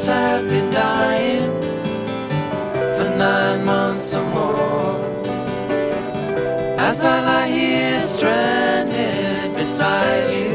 hearts have been dying for 9 months or more. As I lie here stranded beside you,